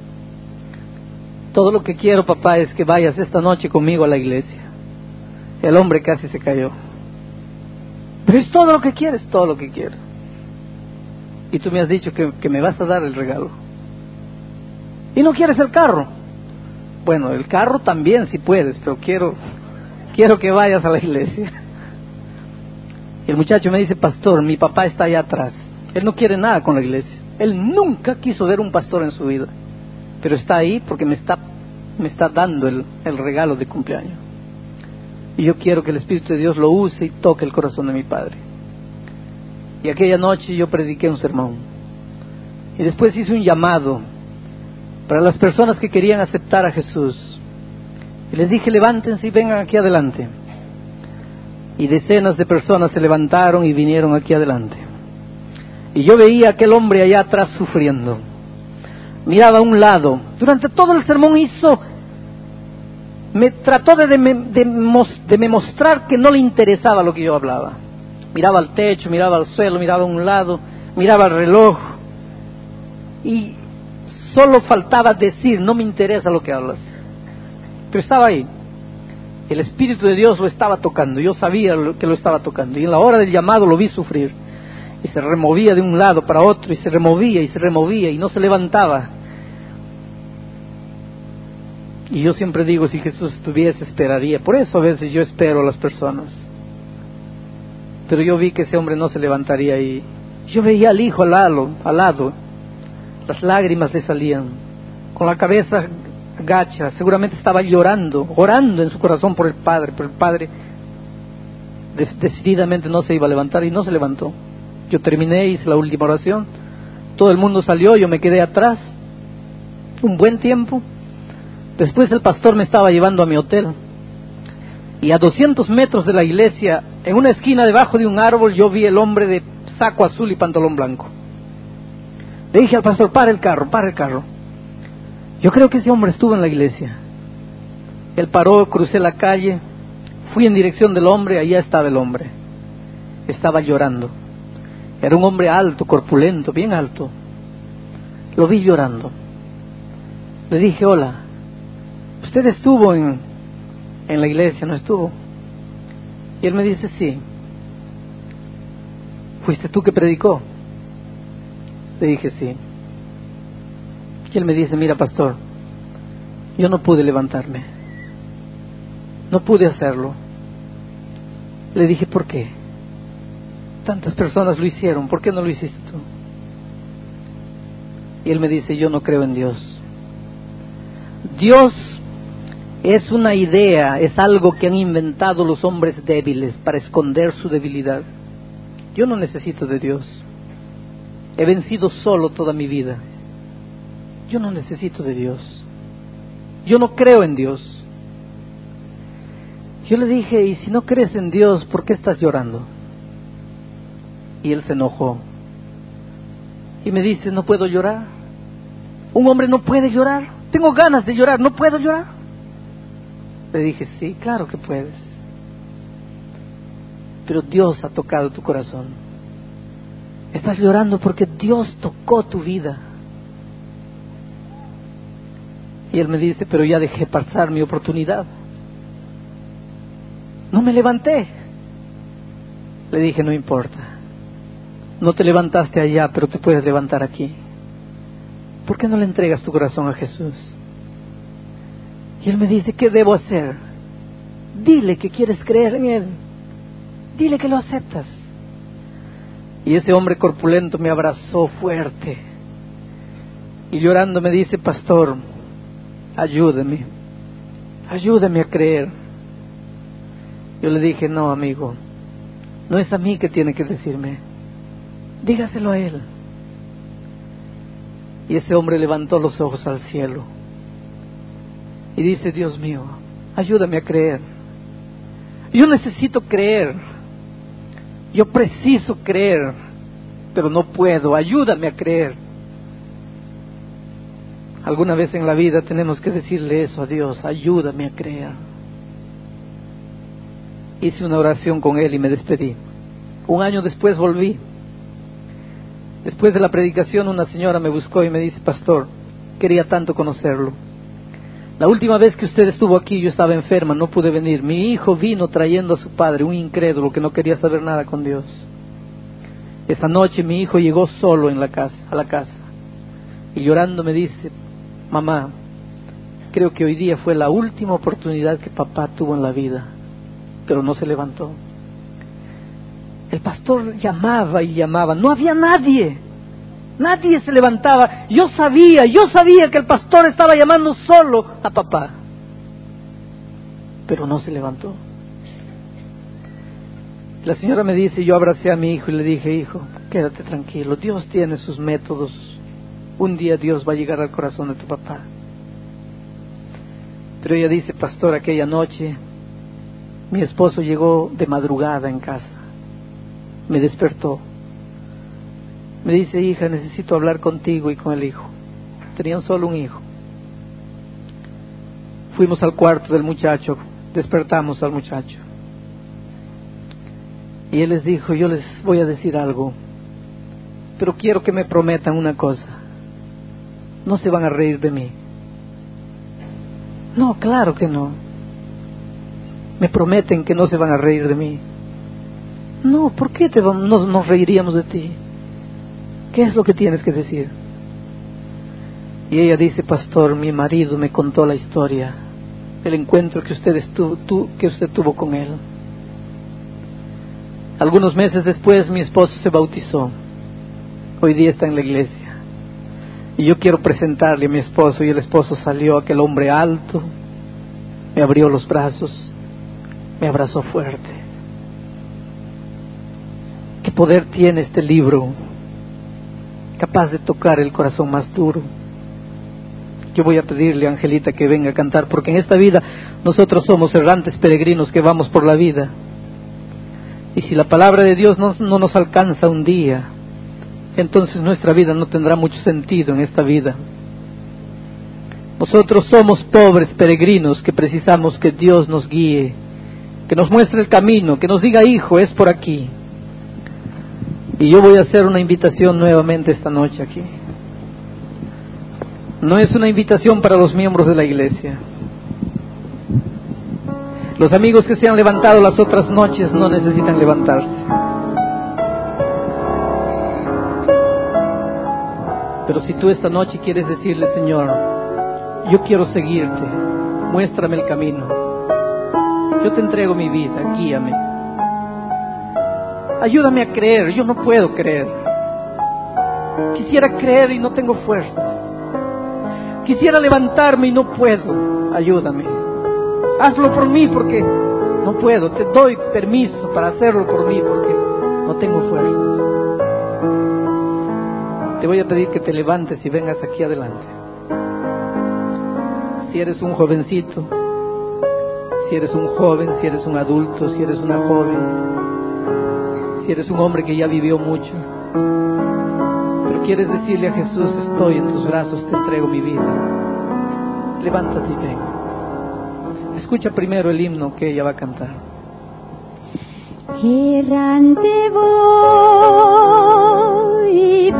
Todo lo que quiero, papá, es que vayas esta noche conmigo a la iglesia. El hombre casi se cayó. Pero es todo lo que quieres, todo lo que quiero. Y tú me has dicho que, que me vas a dar el regalo. ¿Y no quieres el carro? Bueno, el carro también si puedes, pero quiero, quiero que vayas a la iglesia. Y el muchacho me dice: pastor, mi papá está allá atrás. Él no quiere nada con la iglesia. Él nunca quiso ver un pastor en su vida. Pero está ahí porque me está, me está dando el, el regalo de cumpleaños. Y yo quiero que el Espíritu de Dios lo use y toque el corazón de mi padre. Y aquella noche yo prediqué un sermón. Y después hice un llamado para las personas que querían aceptar a Jesús. Y les dije: levántense y vengan aquí adelante. Y decenas de personas se levantaron y vinieron aquí adelante. Y yo veía a aquel hombre allá atrás sufriendo. Miraba a un lado. Durante todo el sermón hizo... me trató de, de, de, de me mostrar que no le interesaba lo que yo hablaba. Miraba al techo, miraba al suelo, miraba a un lado, miraba al reloj, y solo faltaba decir: no me interesa lo que hablas. Pero estaba ahí. El Espíritu de Dios lo estaba tocando. Yo sabía que lo estaba tocando, y en la hora del llamado lo vi sufrir. Y se removía de un lado para otro, y se removía y se removía, y no se levantaba. Y yo siempre digo: si Jesús estuviese, esperaría. Por eso a veces yo espero a las personas. Pero yo vi que ese hombre no se levantaría, y yo veía al hijo al lado, al lado. Las lágrimas le salían, con la cabeza gacha, seguramente estaba llorando, orando en su corazón por el padre, pero el padre de- decididamente no se iba a levantar, y no se levantó. Yo terminé, hice la última oración, todo el mundo salió, yo me quedé atrás un buen tiempo. Después el pastor me estaba llevando a mi hotel, y a doscientos metros de la iglesia, en una esquina debajo de un árbol, yo vi el hombre de saco azul y pantalón blanco. Le dije al pastor: para el carro, para el carro. Yo creo que ese hombre estuvo en la iglesia. Él paró, crucé la calle, Fui en dirección del hombre, allá estaba el hombre. Estaba llorando. Era un hombre alto, corpulento, bien alto. Lo vi llorando. Le dije, hola, ¿usted estuvo en, en la iglesia, no estuvo? Y él me dice, sí. ¿Fuiste tú que predicó? Le dije, sí. Y él me dice, mira, pastor, yo no pude levantarme. No pude hacerlo. Le dije, ¿por qué? Tantas personas lo hicieron, ¿por qué no lo hiciste tú? Y él me dice, yo no creo en Dios. Dios es una idea, es algo que han inventado los hombres débiles para esconder su debilidad. Yo no necesito de Dios. He vencido solo toda mi vida. Yo no necesito de Dios. Yo no creo en Dios. Yo le dije, y si no crees en Dios, ¿por qué estás llorando? Y él se enojó. Y me dice, no puedo llorar. Un hombre no puede llorar. Tengo ganas de llorar, ¿no puedo llorar? Le dije, sí, claro que puedes. Pero Dios ha tocado tu corazón. Estás llorando porque Dios tocó tu vida. Y él me dice, pero ya dejé pasar mi oportunidad. No me levanté. Le dije, no importa. No te levantaste allá, pero te puedes levantar aquí. ¿Por qué no le entregas tu corazón a Jesús? Y él me dice, ¿qué debo hacer? Dile que quieres creer en Él. Dile que lo aceptas. Y ese hombre corpulento me abrazó fuerte. Y llorando me dice, pastor, ayúdame. Ayúdame a creer. Yo le dije, no, amigo. No es a mí que tiene que decirme. Dígaselo a Él. Y ese hombre levantó los ojos al cielo. Y dice, Dios mío, ayúdame a creer. Yo necesito creer. Yo preciso creer, pero no puedo. Ayúdame a creer. Alguna vez en la vida tenemos que decirle eso a Dios. Ayúdame a creer. Hice una oración con él y me despedí. Un año después volví. Después de la predicación, una señora me buscó y me dice, pastor, quería tanto conocerlo. La última vez que usted estuvo aquí, yo estaba enferma, no pude venir. Mi hijo vino trayendo a su padre, un incrédulo que no quería saber nada con Dios. Esa noche mi hijo llegó solo en la casa, a la casa. Y llorando me dice, mamá, creo que hoy día fue la última oportunidad que papá tuvo en la vida. Pero no se levantó. El pastor llamaba y llamaba, no había nadie, nadie se levantaba. Yo sabía, yo sabía que el pastor estaba llamando solo a papá, pero no se levantó. La señora me dice, yo abracé a mi hijo y le dije, hijo, quédate tranquilo, Dios tiene sus métodos, un día Dios va a llegar al corazón de tu papá. Pero ella dice, pastor, aquella noche mi esposo llegó de madrugada en casa. Me despertó. Me dice, hija, necesito hablar contigo y con el hijo. Tenían solo un hijo. Fuimos al cuarto del muchacho, despertamos al muchacho. Y él les dijo, yo les voy a decir algo, pero quiero que me prometan una cosa. No se van a reír de mí. No, claro que no. Me prometen que no se van a reír de mí. No, ¿por qué te vamos, no, nos reiríamos de ti? ¿Qué es lo que tienes que decir? Y ella dice, pastor, mi marido me contó la historia, el encuentro que usted, estuvo, tu, que usted tuvo con él. Algunos meses después mi esposo se bautizó. Hoy día está en la iglesia. Y yo quiero presentarle a mi esposo, y el esposo salió, aquel hombre alto, me abrió los brazos, me abrazó fuerte. ¿Qué poder tiene este libro? Capaz de tocar el corazón más duro. Yo voy a pedirle a Angelita que venga a cantar, porque en esta vida nosotros somos errantes peregrinos que vamos por la vida. Y si la palabra de Dios no, no nos alcanza un día, entonces nuestra vida no tendrá mucho sentido en esta vida. Nosotros somos pobres peregrinos que precisamos que Dios nos guíe, que nos muestre el camino, que nos diga: hijo, es por aquí. Y yo voy a hacer una invitación nuevamente esta noche aquí. No es una invitación para los miembros de la iglesia. Los amigos que se han levantado las otras noches no necesitan levantarse. Pero si tú esta noche quieres decirle: Señor, yo quiero seguirte, muéstrame el camino, yo te entrego mi vida, guíame, ayúdame a creer, yo no puedo creer, quisiera creer y no tengo fuerzas, quisiera levantarme y no puedo, ayúdame, hazlo por mí porque no puedo, te doy permiso para hacerlo por mí porque no tengo fuerzas. Te voy a pedir que te levantes y vengas aquí adelante. Si eres un jovencito, si eres un joven, si eres un adulto, si eres una joven, si eres un hombre que ya vivió mucho, pero quieres decirle a Jesús: estoy en tus brazos, te entrego mi vida, levántate y ven. Escucha primero el himno que ella va a cantar. Errante voy,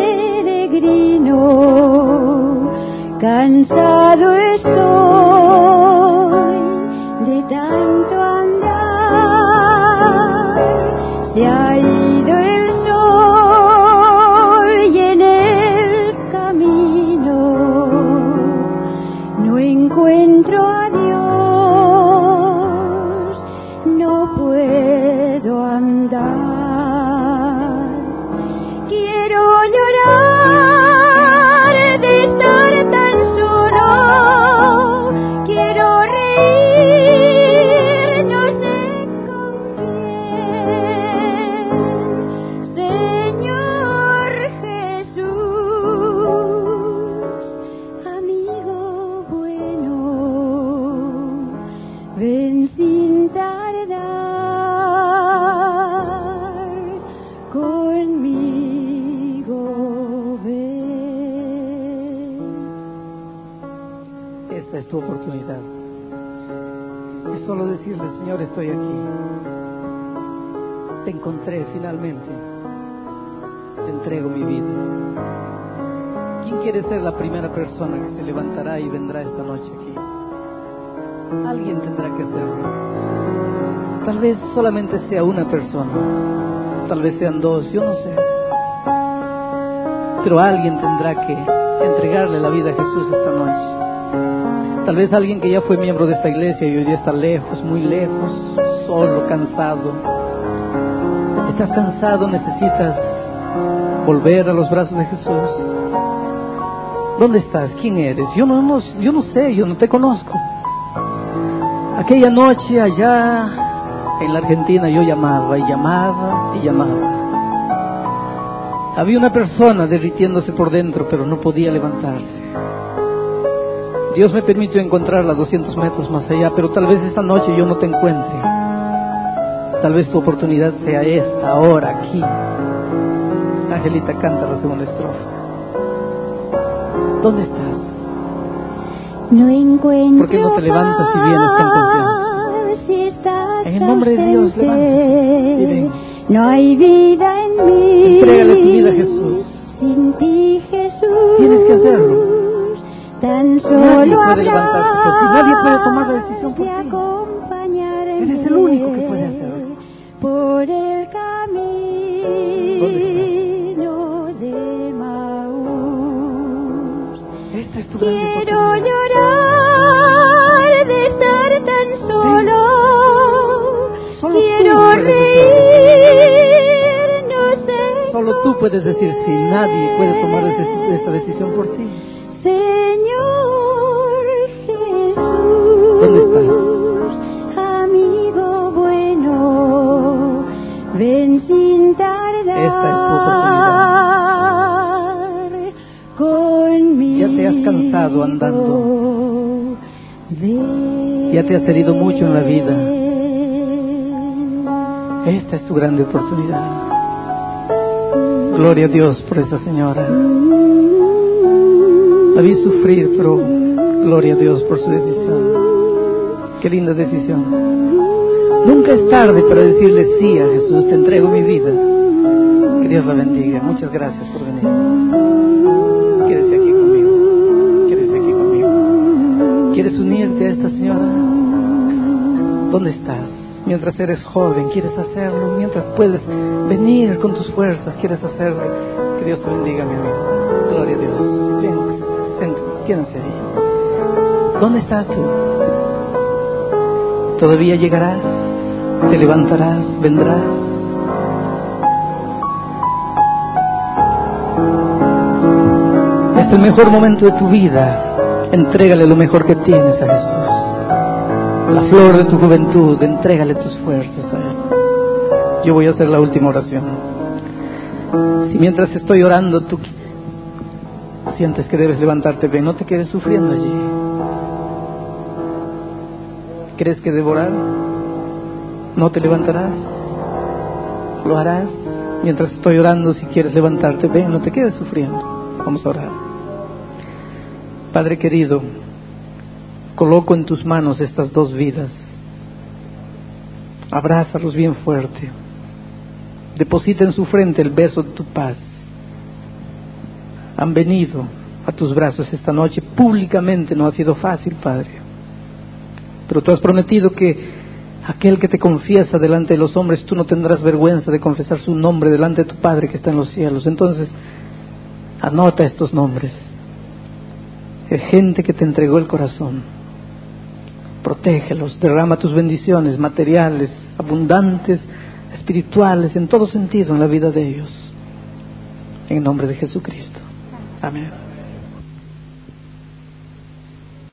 peregrino, cansado estoy de tanto andar, se ha ido el sol y en el camino no encuentro a Dios, no puedo andar, quiero llorar de estar tan solo, quiero reír, no sé con quién, Señor Jesús, amigo bueno, ven sin tardar, conmigo ven. Esta es tu oportunidad. Es solo decirle: Señor, estoy aquí. Te encontré finalmente. Te entrego mi vida. ¿Quién quiere ser la primera persona que se levantará y vendrá esta noche aquí? Alguien tendrá que hacerlo. Tal vez solamente sea una persona, tal vez sean dos, yo no sé. Pero alguien tendrá que entregarle la vida a Jesús esta noche. Tal vez alguien que ya fue miembro de esta iglesia y hoy día está lejos, muy lejos, solo, cansado. Estás cansado, necesitas volver a los brazos de Jesús. ¿Dónde estás? ¿Quién eres? Yo no, no, yo no sé, yo no te conozco. Aquella noche allá en la Argentina yo llamaba y llamaba y llamaba. Había una persona derritiéndose por dentro, pero no podía levantarse. Dios me permitió encontrarla doscientos metros más allá, pero tal vez esta noche yo no te encuentre. Tal vez tu oportunidad sea esta, ahora, aquí. Angelita, canta la segunda estrofa. ¿Dónde estás? No encuentro. ¿Por qué no te levantas y vienes con confianza? Si estás en el nombre de Dios, levántate y ven. No hay vida en mí. Entrégale tu vida a Jesús. Sin ti, Jesús. Tienes que hacerlo. Tan solo Nadie puede levantarse por ti. Nadie puede tomar la decisión por ti. Eres el único que puede hacerlo. Por el camino de Maús. Esta es tu gran Quiero oportunidad. llorar de estar tan solo. Sí. Solo Quiero tú puedes reír, no sé. Solo tú puedes decir sí. Nadie puede tomar ese- esa decisión por ti. Señor Jesús, ¿Dónde estás? amigo bueno, ven sin tardar. Esta es tu Conmigo. Ya te has cansado andando. Ven. Ya te has herido mucho en la vida. Esta es tu grande oportunidad. Gloria a Dios por esa señora. La vi sufrir, pero gloria a Dios por su decisión. Qué linda decisión. Nunca es tarde para decirle sí a Jesús, te entrego mi vida. Que Dios la bendiga. Muchas gracias por venir. Quédese aquí conmigo. Quédese aquí conmigo. ¿Quieres unirte a esta señora? ¿Dónde estás? Mientras eres joven, ¿quieres hacerlo? Mientras puedes venir con tus fuerzas, ¿quieres hacerlo? Que Dios te bendiga, mi amigo. Gloria a Dios. Ven, ven, quédense ahí. ¿Dónde estás tú? ¿Todavía llegarás? ¿Te levantarás? ¿Vendrás? Es el mejor momento de tu vida. Entrégale lo mejor que tienes a Jesús. La flor de tu juventud, entrégale tus fuerzas a Él. Yo voy a hacer la última oración. Si mientras estoy orando tú sientes que debes levantarte, ven, no te quedes sufriendo allí. ¿Crees que debo orar? ¿No te levantarás? ¿Lo harás? Mientras estoy orando, si quieres levantarte, ven, no te quedes sufriendo. Vamos a orar. Padre querido, coloco en tus manos estas dos vidas. Abrázalos bien fuerte. Deposita en su frente el beso de tu paz. Han venido a tus brazos esta noche públicamente, no ha sido fácil, Padre. Pero tú has prometido que aquel que te confiesa delante de los hombres, tú no tendrás vergüenza de confesar su nombre delante de tu Padre que está en los cielos. Entonces, anota estos nombres. Es gente que te entregó el corazón. Protégelos, derrama tus bendiciones materiales, abundantes, espirituales, en todo sentido en la vida de ellos. En el nombre de Jesucristo. Amén.